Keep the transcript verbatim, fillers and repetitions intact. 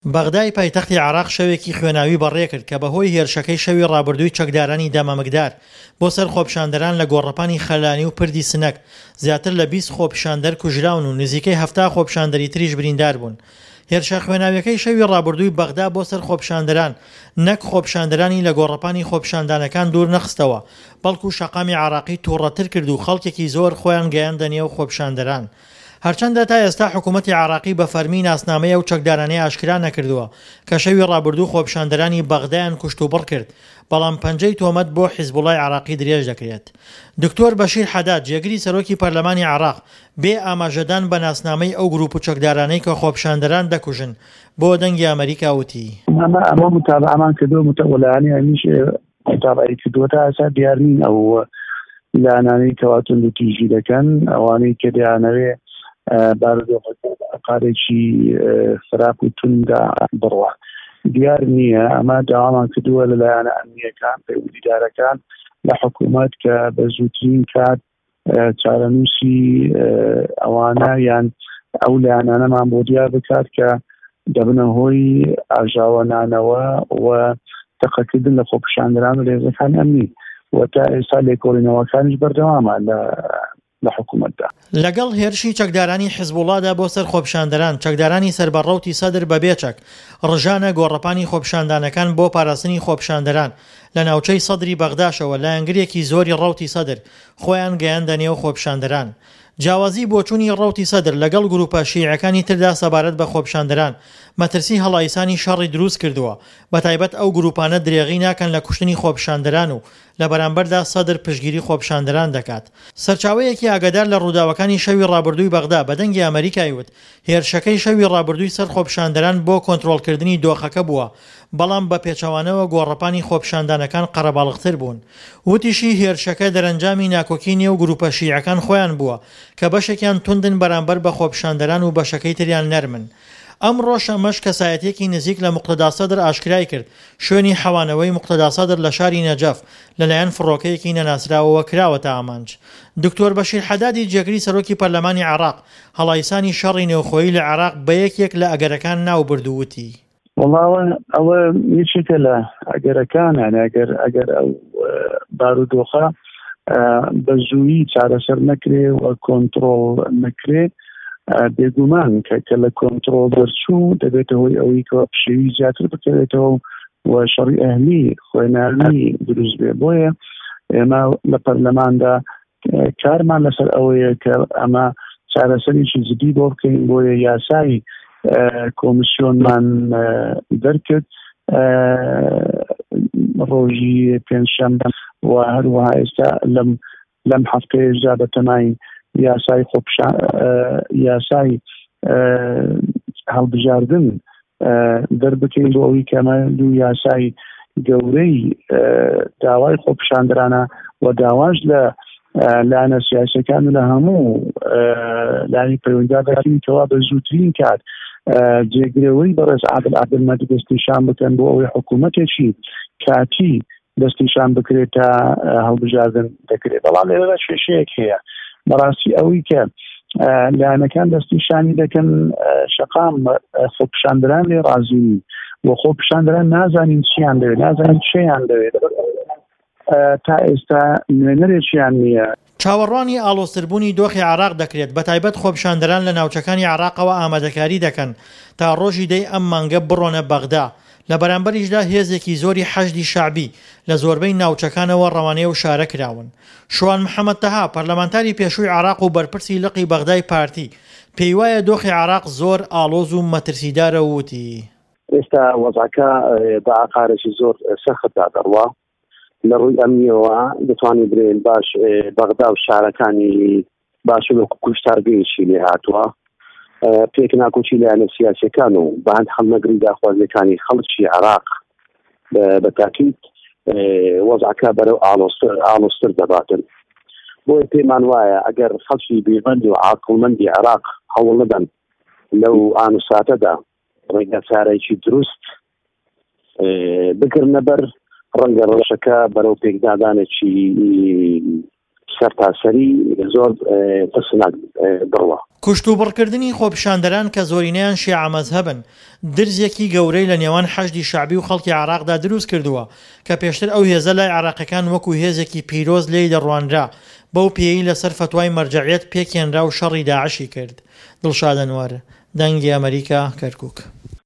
بەغدای پایتەختی عێراق شەوێکی خوێناوی بەڕێکرد کە بەهۆی هێرشەکەی شەوی ڕابردووی چەکدارانی دامەمکدار بۆ سەر خۆپیشاندەران لە گۆڕەپانی خەلانی و پردی سنەک زیاتر لە بیست خۆپیشاندەر کوژراون و نزیکەی هەفتا خۆپیشاندەری تریش بریندار بوون. هێرشە خوێناویەکەی شەوی ڕابردووی بەغدا بۆ سەر خۆپیشاندەران نەک خۆپیشاندەرانی لە گۆڕەپانی خۆپیشاندانەکان دوور نەخستەوە، بەڵکو شەقامی عێراقی تووڕەتر کرد و خەڵکێکی زۆر خۆیان گەیاندە نێو خۆپیشاندەران. هەرچەندە تا ئێستا حکوومەتی عێراقی بە فەرمی ناسنامەیە و چەکدارانەی ئاشکرا نەکردووە کە شەوی ڕابردوو خۆپیشاندەرانی بەغدایان کوشت و بڕ کرد، بەڵام پەنجەی تۆمەت بۆ حیزبوڵای عێراقی درێژ دەکرێت. دکتۆر بەشیر حەداد جێگری سەرۆکی پەرلەمانی عێراق بێ ئاماژەدان بە ناسنامەی ئەو گروپ و چەکدارانەی کە خۆپیشاندەران دەکوژن بۆ دەنگی ئەمریکا وتی ئەمە متابعەمان کردووە متەوەلایانی هەمیش متابعەی کردووە تا ئێستا دیار نین ئەو لانانەی کەواتن و تیژی دەکەن ئەوانەی کە دەیانەوێ بارودۆخەکارێکی خراپ و توندا بڕوە دیار نییە. ئەمە داوامان کردووە لەلایەنە ئەمنیەکان پەیوەندیدارەکان لە حکوومەت کە بە زووترین کات چارەنووسی ئەوانە یان ئەو لایەنانەمان بۆ دیار بکات کە دەبنە هۆی ئاژاوەنانەوە و تەقەکردن لە خۆپیشاندەران و لێزەکانی ئەمنی و تا ئێستا لێکۆڵینەوەکانیش بەردەوامە لە لە حکوومەتدا. لەگەڵ هێرشی چەکدارانی حیزبوڵادا بۆ سەر خۆپیشاندەران چەکدارانی سەربەڕەوتی سەدر بە بێچەک ڕژانە گۆڕەپانی خۆپیشاندانەکان بۆ پاراستنی خۆپیشاندەران لە ناوچەی سەدری بەغداشەوە لایەنگرێکی زۆری ڕەوتی سەدر خۆیان گەیاندە نێو خۆپیشاندەران. جیاوازی بۆچوونی ڕەوتی سەدر لەگەڵ گروپە شیعەکانی تردا سەبارەت بە خۆپیشاندەران مەترسی هەڵایسانی شەڕی دروست کردووە، بەتایبەت ئەو گروپانە درێغی ناکەن لە کوشتنی خۆپیشاندەران و لە بەرامبەردا سەدر پشتگیری خۆپیشاندەران دەکات. سەرچاوەیەکی ئاگادار لە ڕووداوەکانی شەوی ڕابردووی بەغدا بە دەنگی ئەمریکای وت هێرشەکەی شەوی ڕابردووی سەر خۆپیشاندەران بۆ کۆنتڕۆڵکردنی دۆخەکە بووە، بەڵام بە پێچەوانەوە گۆڕەپانی خۆپیشاندانەکان قەرەباڵغتر بوون. وتیشی هێرشەکە دەرەنجامی ناکۆکی نێو گروپە شیعەکان خۆیان بووە کە بەشێکیان توندن بەرامبەر بە خۆپیشاندەران و بەشەکەی تریان نەرمن. ئەم ڕۆژەمەش کەسایەتێکی نزیک لە موقتەدا سەدر ئاشکرای کرد شوێنی حەوانەوەی موقتەدا سەدر لە شاری نەجەف لەلایەن فڕۆکەیەکی نەناسراوەوە کراوەتە ئامانج. دکتۆر بەشیر حەدادی جێگری سەرۆکی پەرلەمانی عێراق هەڵایسانی شەڕی نێوخۆیی لە عێراق بە یەکێک لە ئەگەرەکان ناو بردووتی وڵاوە ئەوە یەکێکە لە ئەگەرەکانە ئەگەر ئەگەر ئەو بارودۆخە بە زوویی چارەسەر نەکرێ و کۆنتڕۆڵ نەکرێ بێگومان کە لە کۆنتڕۆڵ دەرچوو دەبێتە هۆی ئەوەی کە پشێوی زیاتر بکرێتەوە و شەڕی ئەهلی خوێناوی دروست بێ. بۆیە ئێمە لە پەرلەماندا کارمان لەسەر ئەوەیە کە ئەمە چارەسەریی جدی بۆ بکەین. بۆیە یاسای کۆمیسیۆنمان دەرکرد ڕۆژی پێنجشەممە و هەروەها ئێستا لەم لەم هەفتەیەشدا بەتەمای یاسای خۆپشان یاسای هەڵبژاردن دەربکەین بۆ ئەوەی کەمە دوو یاسای گەورەی داوای خۆپیشاندەرانە و داواش لە لایەنە سیاسیەکان و لە هەموو لایەنی پەیوەندیدار دەکەین کەوا بە زووترین کات جێگرەوەی بەڕێز عادل عەبدولمەجید دەستنیشان بکەن بۆ ئەوەی حکوومەتێکی کاتی دەستنیشان بکرێت تا هەڵبژاردن دەکرێت. بەڵام لێرەدا کێشەیەک هەیە بەڕاستی ئەوەی کە لایەنەکان دەستنیشانی دەکەن شەقام خۆپیشاندەران لێ ڕازی و خۆپیشاندەران نازانین چیان دەوێت نازانین چیان دەوێت تا ئێستا نوێنەرێکیان نییە. چاوەڕوانی ئاڵۆزتربوونی دۆخی عێراق دەکرێت بەتایبەت خۆپیشاندەران لە ناوچەکانی عێراقەوە ئامادەکاری دەکەن تا ڕۆژی دەی ئەم مانگە بڕۆنە بەغدا. لە بەرامبەریشدا هێزێکی زۆری حەشدی شعبی لە زۆربەی ناوچەکانەوە ڕەوانەیە و شارە کراون. شوان محەممەد تەها پەرلەمانتاری پێشووی عێراق و بەرپرسی لقی بەغدای پارتی پێی وایە دۆخی عێراق زۆر ئاڵۆز و مەترسیدارە وتی ئێستا وەزعەکە بە ئاقارێکی زۆر سەختدا دەڕوا لە ڕووی ئەمنیەوە دەتوانێت برێن باش بەغدا و شارەکانی باش وەکو کوشتارگەیەکی لێ هاتووە پێک ناکۆچی لایەنە سیاسیەکان و بەهەند هەڵنەگری داخوازیەکانی خەڵکی عێراق بە تاکید وەزعەکە بەرەو ئاڵۆزتر دەباتن. بۆیە پێمان وایە ئەگەر خەڵکی بێبەند و عاقڵمەندی عێراق هەوڵ نەدەن لەو ئانوساتەدا ڕێگە چارەیەکی دروست بگرنە بەر ڕەنگە ڕۆژەکە بەرەو پێکدادانێکی سەرتاسەری زۆر ترسناک بڕوە. کوشت و بڕکردنی خۆپیشاندەران کە زۆرینەیان شیعە مەزهەبن درزێکی گەورەی لە نێوان حەشدی شعبی و خەڵکی عێراقدا دروست کردووە کە پێشتر ئەو هێزە لای عێراقیەکان وەکو هێزێکی پیرۆز لێی دەڕوانرا بەو پێیەی لەسەر فەتوای مەرجەعیەت پێکێنرا و شەڕی داعشی کرد. دڵشاد ئەنوار، دەنگی ئەمریکا، کەرکووک.